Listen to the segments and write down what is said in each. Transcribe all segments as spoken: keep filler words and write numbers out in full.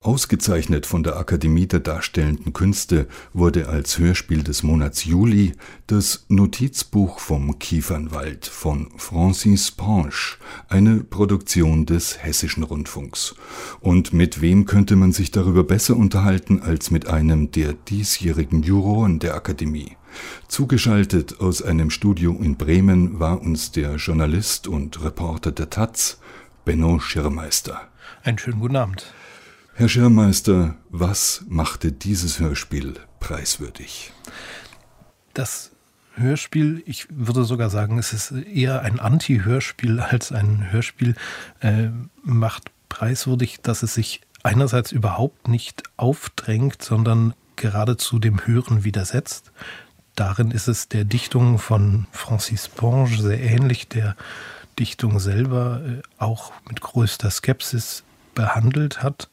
Ausgezeichnet von der Akademie der Darstellenden Künste wurde als Hörspiel des Monats Juli das Notizbuch vom Kiefernwald von Francis Ponge, eine Produktion des Hessischen Rundfunks. Und mit wem könnte man sich darüber besser unterhalten als mit einem der diesjährigen Juroren der Akademie? Zugeschaltet aus einem Studio in Bremen war uns der Journalist und Reporter der Taz, Benno Schirrmeister. Einen schönen guten Abend. Herr Schirrmeister, was machte dieses Hörspiel preiswürdig? Das Hörspiel, ich würde sogar sagen, es ist eher ein Anti-Hörspiel als ein Hörspiel, äh, macht preiswürdig, dass es sich einerseits überhaupt nicht aufdrängt, sondern geradezu dem Hören widersetzt. Darin ist es der Dichtung von Francis Ponge sehr ähnlich, der Dichtung selber äh, auch mit größter Skepsis behandelt hat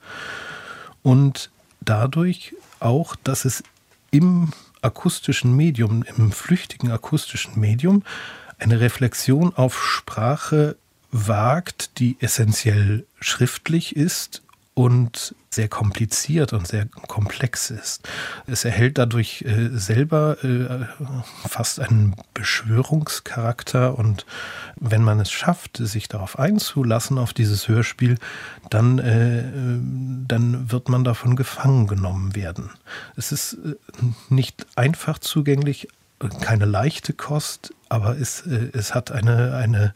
und dadurch auch, dass es im akustischen Medium, im flüchtigen akustischen Medium eine Reflexion auf Sprache wagt, die essentiell schriftlich ist und sehr kompliziert und sehr komplex ist. Es erhält dadurch äh, selber äh, fast einen Beschwörungscharakter und wenn man es schafft, sich darauf einzulassen, auf dieses Hörspiel, dann, äh, dann wird man davon gefangen genommen werden. Es ist äh, nicht einfach zugänglich, keine leichte Kost, aber es, äh, es hat eine, eine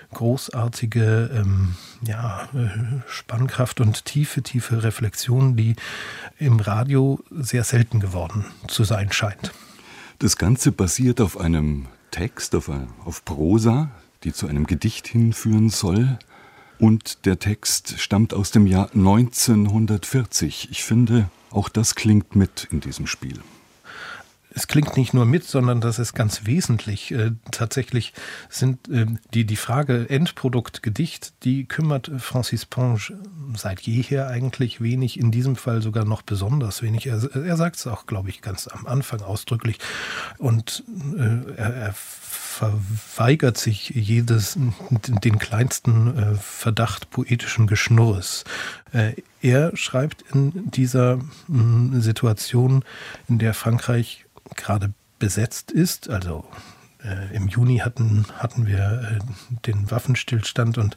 großartige ähm, ja, Spannkraft und tiefe, tiefe Reflexion, die im Radio sehr selten geworden zu sein scheint. Das Ganze basiert auf einem Text, auf, auf Prosa, die zu einem Gedicht hinführen soll. Und der Text stammt aus dem Jahr neunzehnhundertvierzig. Ich finde, auch das klingt mit in diesem Spiel. Es klingt nicht nur mit, sondern das ist ganz wesentlich. Äh, tatsächlich sind äh, die, die Frage Endprodukt Gedicht, die kümmert Francis Ponge seit jeher eigentlich wenig, in diesem Fall sogar noch besonders wenig. Er, er sagt es auch, glaube ich, ganz am Anfang ausdrücklich und äh, er, er verweigert sich jedes, den kleinsten äh, Verdacht poetischen Geschnurres. Äh, er schreibt in dieser mh, Situation, in der Frankreich gerade besetzt ist, also äh, im Juni hatten, hatten wir äh, den Waffenstillstand und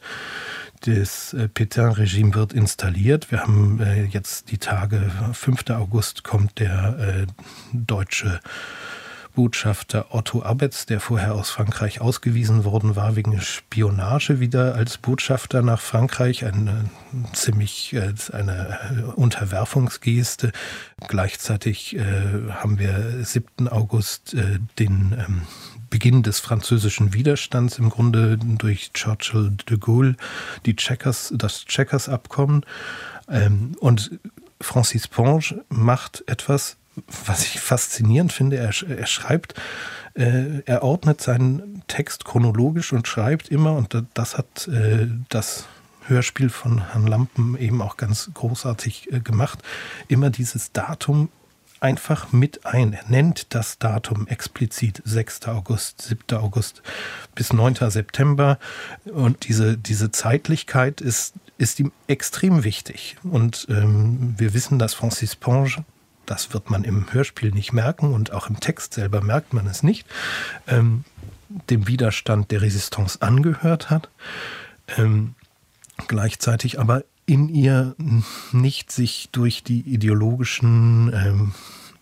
das äh, Pétain-Regime wird installiert. Wir haben äh, jetzt die Tage, fünften August kommt der äh, deutsche Botschafter Otto Abetz, der vorher aus Frankreich ausgewiesen worden war wegen Spionage, wieder als Botschafter nach Frankreich. Eine ziemlich eine Unterwerfungsgeste. Gleichzeitig äh, haben wir siebten August äh, den ähm, Beginn des französischen Widerstands, im Grunde durch Churchill de Gaulle, die Chequers, das Chequers-Abkommen. Ähm, und Francis Ponge macht etwas, was ich faszinierend finde. Er, er schreibt, äh, er ordnet seinen Text chronologisch und schreibt immer, und das hat äh, das Hörspiel von Herrn Lampen eben auch ganz großartig äh, gemacht, immer dieses Datum einfach mit ein. Er nennt das Datum explizit, sechsten August, siebten August bis neunten September. Und diese, diese Zeitlichkeit ist, ist ihm extrem wichtig. Und ähm, wir wissen, dass Francis Ponge, das wird man im Hörspiel nicht merken und auch im Text selber merkt man es nicht, ähm, dem Widerstand der Resistance angehört hat, ähm, gleichzeitig aber in ihr nicht sich durch die ideologischen ähm,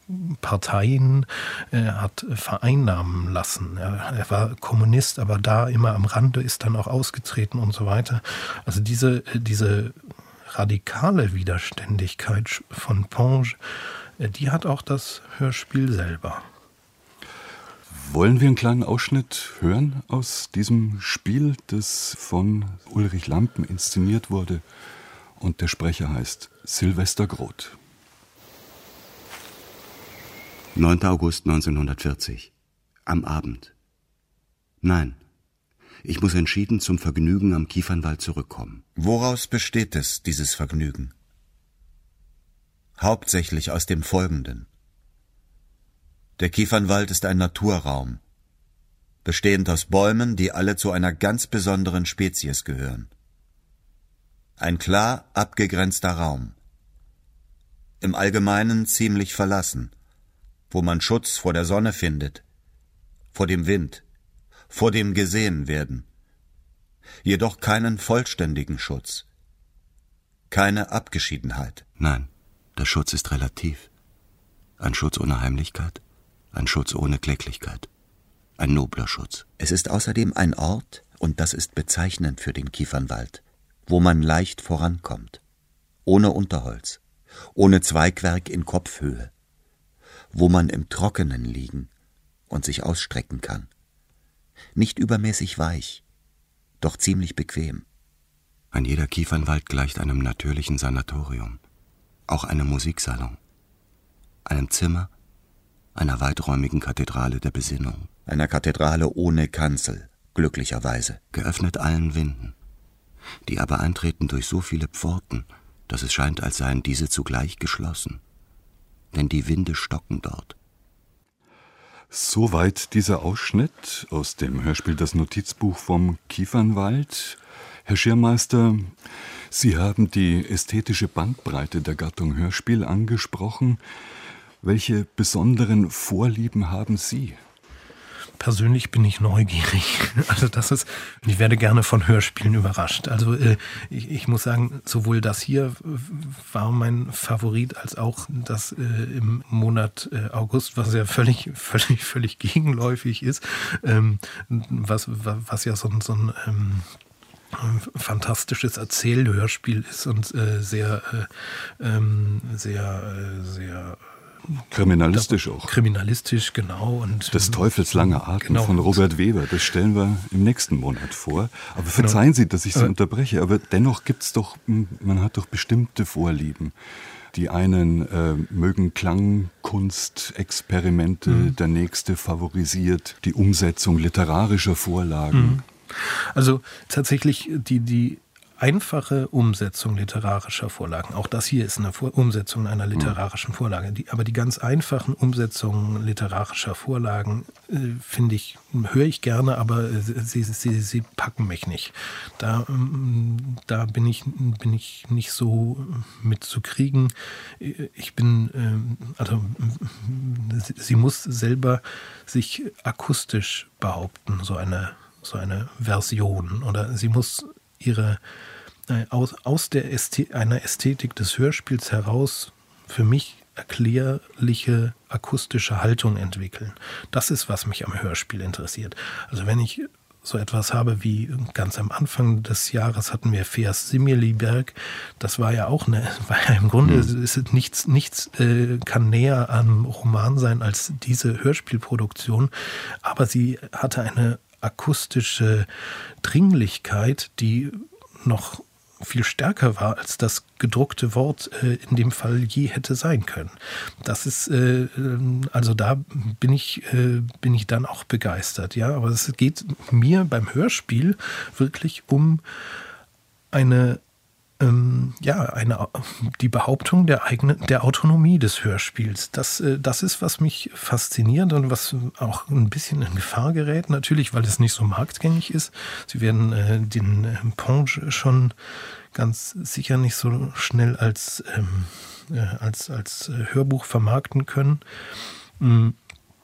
Parteien äh, hat vereinnahmen lassen. Er, er war Kommunist, aber da immer am Rande, ist dann auch ausgetreten und so weiter. Also diese, diese radikale Widerständigkeit von Ponge, die hat auch das Hörspiel selber. Wollen wir einen kleinen Ausschnitt hören aus diesem Spiel, das von Ulrich Lampen inszeniert wurde und der Sprecher heißt Sylvester Groth. neunten August neunzehnhundertvierzig. Am Abend. Nein, ich muss entschieden zum Vergnügen am Kiefernwald zurückkommen. Woraus besteht es, dieses Vergnügen? Hauptsächlich aus dem Folgenden. Der Kiefernwald ist ein Naturraum, bestehend aus Bäumen, die alle zu einer ganz besonderen Spezies gehören. Ein klar abgegrenzter Raum, im Allgemeinen ziemlich verlassen, wo man Schutz vor der Sonne findet, vor dem Wind, vor dem Gesehenwerden, jedoch keinen vollständigen Schutz, keine Abgeschiedenheit. Nein, der Schutz ist relativ. Ein Schutz ohne Heimlichkeit, ein Schutz ohne Kläglichkeit, ein nobler Schutz. Es ist außerdem ein Ort, und das ist bezeichnend für den Kiefernwald, wo man leicht vorankommt, ohne Unterholz, ohne Zweigwerk in Kopfhöhe, wo man im Trockenen liegen und sich ausstrecken kann. Nicht übermäßig weich, doch ziemlich bequem. Ein jeder Kiefernwald gleicht einem natürlichen Sanatorium, auch einem Musiksalon, einem Zimmer, einer weiträumigen Kathedrale der Besinnung. Einer Kathedrale ohne Kanzel, glücklicherweise. Geöffnet allen Winden, die aber eintreten durch so viele Pforten, dass es scheint, als seien diese zugleich geschlossen. Denn die Winde stocken dort. Soweit dieser Ausschnitt aus dem Hörspiel Das Notizbuch vom Kiefernwald. Herr Schirmeister, Sie haben die ästhetische Bandbreite der Gattung Hörspiel angesprochen. Welche besonderen Vorlieben haben Sie? Persönlich bin ich neugierig. Also das ist, ich werde gerne von Hörspielen überrascht. Also äh, ich, ich muss sagen, sowohl das hier war mein Favorit, als auch das äh, im Monat äh, August, was ja völlig, völlig, völlig gegenläufig ist, ähm, was, was ja so, so ein ähm, fantastisches Erzählhörspiel ist und äh, sehr, äh, ähm, sehr, äh, sehr Kriminalistisch auch. Kriminalistisch, genau. Und Des Teufels lange Atem genau. von Robert Weber, das stellen wir im nächsten Monat vor. Aber verzeihen Sie, dass ich Sie aber, unterbreche, aber dennoch gibt es doch, man hat doch bestimmte Vorlieben. Die einen äh, mögen Klangkunstexperimente, mhm. der nächste favorisiert die Umsetzung literarischer Vorlagen. Mhm. Also tatsächlich die, die einfache Umsetzung literarischer Vorlagen. Auch das hier ist eine Vor- Umsetzung einer literarischen Vorlage. Die, aber die ganz einfachen Umsetzungen literarischer Vorlagen äh, finde ich, höre ich gerne, aber äh, sie, sie, sie packen mich nicht. Da, ähm, da bin ich, bin ich nicht so mitzukriegen. Ich bin, äh, also sie, sie muss selber sich akustisch behaupten, so eine, so eine Version. Oder sie muss ihre aus, aus der Ästhet, einer Ästhetik des Hörspiels heraus für mich erklärliche akustische Haltung entwickeln. Das ist, was mich am Hörspiel interessiert. Also wenn ich so etwas habe wie ganz am Anfang des Jahres hatten wir Vers Similiberg, das war ja auch eine, war ja im Grunde mhm. ist nichts, nichts äh, kann näher am Roman sein als diese Hörspielproduktion, aber sie hatte eine akustische Dringlichkeit, die noch viel stärker war, als das gedruckte Wort äh, in dem Fall je hätte sein können. Das ist, äh, also da bin ich, äh, bin ich dann auch begeistert, ja. Aber es geht mir beim Hörspiel wirklich um eine ähm, ja, eine, die Behauptung der eigenen, der Autonomie des Hörspiels. Das, äh, das ist, was mich fasziniert und was auch ein bisschen in Gefahr gerät, natürlich, weil es nicht so marktgängig ist. Sie werden äh, den äh, Ponge schon ganz sicher nicht so schnell als, ähm, äh, als, als Hörbuch vermarkten können. Und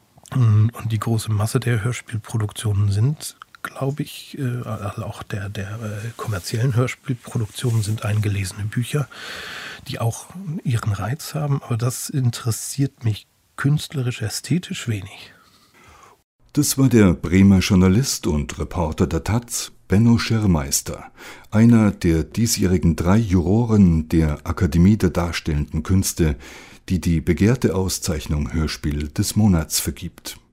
die große Masse der Hörspielproduktionen sind, glaube ich, also auch der, der kommerziellen Hörspielproduktionen sind eingelesene Bücher, die auch ihren Reiz haben, aber das interessiert mich künstlerisch, ästhetisch wenig. Das war der Bremer Journalist und Reporter der Taz, Benno Schirmeister, einer der diesjährigen drei Juroren der Akademie der Darstellenden Künste, die die begehrte Auszeichnung Hörspiel des Monats vergibt.